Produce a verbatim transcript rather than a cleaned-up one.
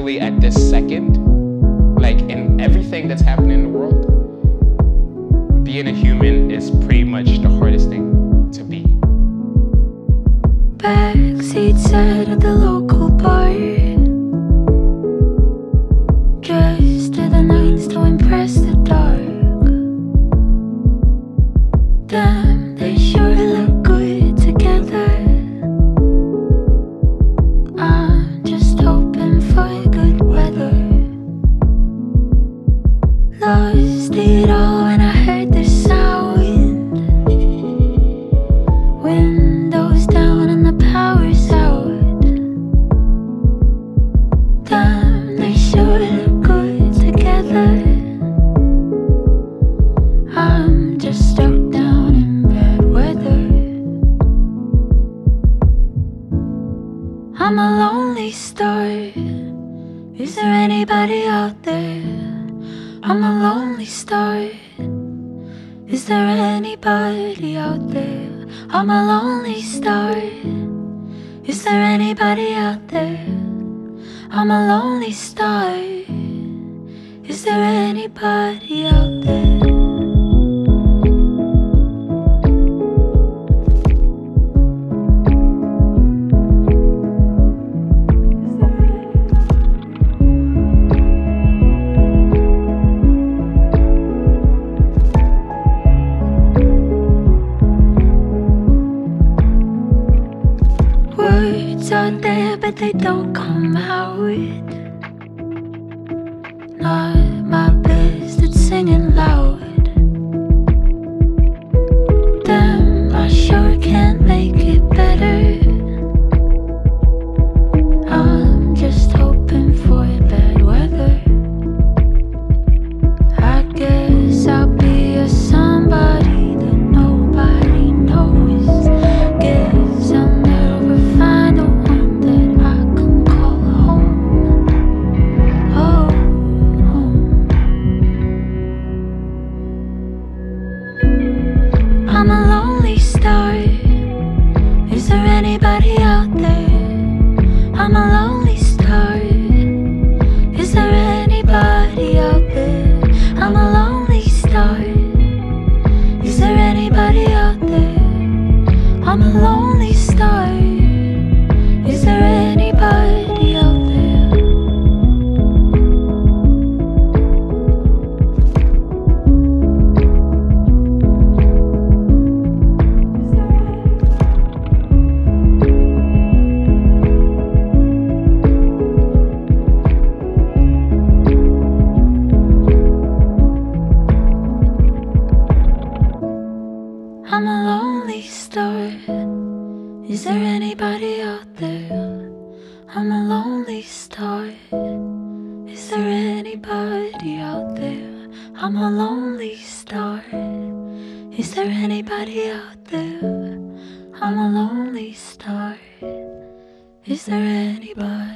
especially at this second, like in everything that's happening in the world, being a human is pretty much the hardest thing to be. Backseat sat at the local bar, dressed to the nines to impress the dark. Damn, they sure look good together. I'm just hoping for good weather. Lost it all when I heard the sound. Windows down and the power's out. Damn, they sure look good together. I'm just stuck down in bad weather. I'm a lonely star. Is there anybody out there? I'm a lonely star. Is there anybody out there? I'm a lonely star. Is there anybody out there? I'm a lonely star. Is there anybody out there? Words out there, but they don't come out. Not my best at singing loud. Damn, I sure can't make it better. I'm just hoping for bad weather. I guess I'll be a somebody that nobody knows. Guess I'll never find the one that I can call home. Oh, home. I'm a lonely star. Is there anybody out there? I'm a lonely star. Is there anybody out there? I'm a lonely star. Is there anybody out there? I'm a lonely star. Is there anybody out there? I'm a lonely star. Is there anybody out there? I'm a lonely star. Is there anybody out there? I'm a lonely star. Is there anybody out there? I'm a lonely star. Is there anybody?